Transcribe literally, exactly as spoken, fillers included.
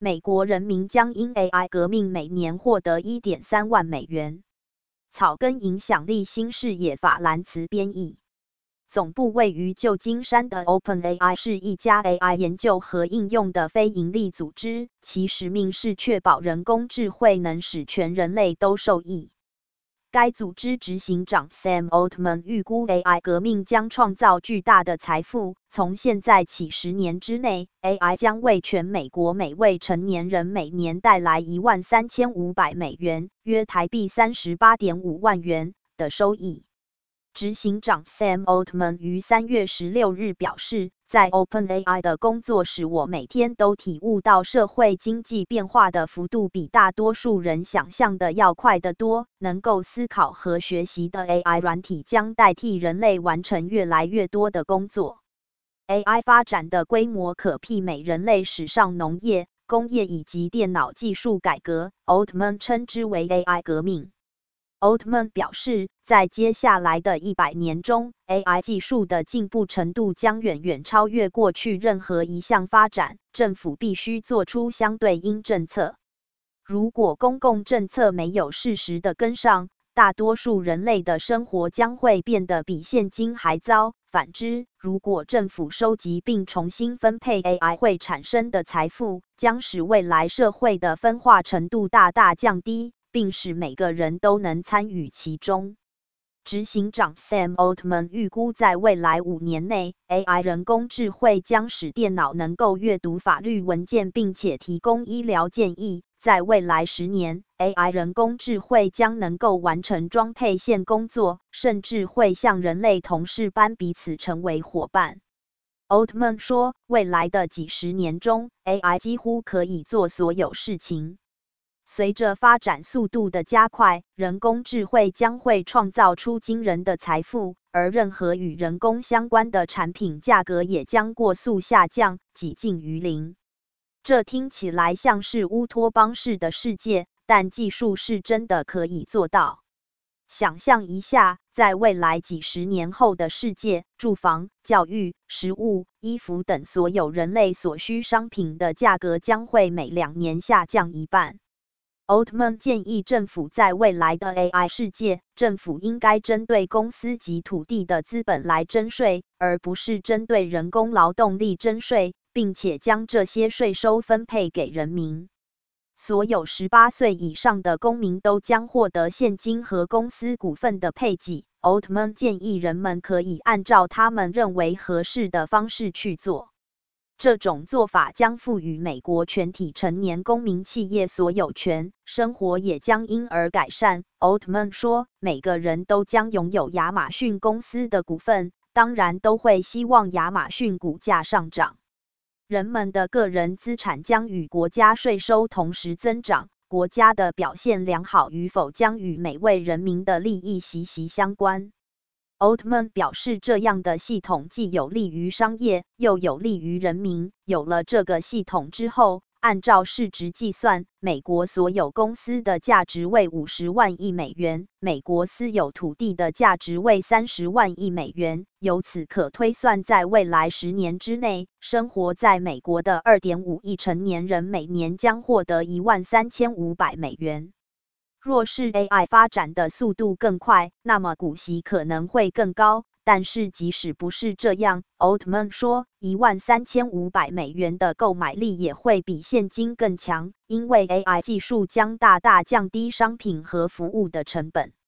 美国人民将因 A I 革命每年获得 一点三万美元。草根影响力新视野法兰茨编译。总部位于旧金山的 OpenAI 是一家 A I 研究和应用的非营利组织，其使命是确保人工智慧能使全人类都受益。该组织执行长 Sam Altman 预估 A I 革命将创造巨大的财富，从现在起十年之内 ，A I 将为全美国每位成年人每年带来一万三千五百美元，约台币 三十八点五万元的收益。执行长 Sam Altman 于三月十六日表示，在 OpenAI 的工作使我每天都体悟到社会经济变化的幅度比大多数人想象的要快得多。能够思考和学习的 A I 软体将代替人类完成越来越多的工作。A I 发展的规模可媲美人类史上农业、工业以及电脑技术改革。Altman 称之为 A I 革命。Altman 表示，在接下来的一百年中 ，A I 技术的进步程度将远远超越过去任何一项发展。政府必须做出相对应政策。如果公共政策没有适时的跟上，大多数人类的生活将会变得比现今还糟。反之，如果政府收集并重新分配 A I 会产生的财富，将使未来社会的分化程度大大降低，并使每个人都能参与其中。执行长 Sam Altman 预估，在未来五年内 ，A I 人工智慧将使电脑能够阅读法律文件，并且提供医疗建议。在未来十年 ，A I 人工智慧将能够完成装配线工作，甚至会像人类同事般彼此成为伙伴。Altman 说，未来的几十年中 ，A I 几乎可以做所有事情。随着发展速度的加快，人工智慧将会创造出惊人的财富，而任何与人工相关的产品价格也将过速下降，几近于零。这听起来像是乌托邦式的世界，但技术是真的可以做到。想象一下，在未来几十年后的世界，住房、教育、食物、衣服等所有人类所需商品的价格将会每两年下降一半。Altman 建议政府在未来的 A I 世界，政府应该针对公司及土地的资本来征税，而不是针对人工劳动力征税，并且将这些税收分配给人民。所有十八岁以上的公民都将获得现金和公司股份的配给。Altman 建议人们可以按照他们认为合适的方式去做。这种做法将赋予美国全体成年公民企业所有权，生活也将因而改善。Altman 说，每个人都将拥有亚马逊公司的股份，当然都会希望亚马逊股价上涨。人们的个人资产将与国家税收同时增长，国家的表现良好与否将与每位人民的利益息息相关。Altman 表示，这样的系统既有利于商业，又有利于人民。有了这个系统之后，按照市值计算，美国所有公司的价值为五十万亿美元，美国私有土地的价值为三十万亿美元。由此可推算，在未来十年之内，生活在美国的 二点五亿成年人每年将获得一万三千五百美元。若是 A I 发展的速度更快，那么股息可能会更高。但是即使不是这样 ，Altman 说，一万三千五百美元的购买力也会比现金更强，因为 A I 技术将大大降低商品和服务的成本。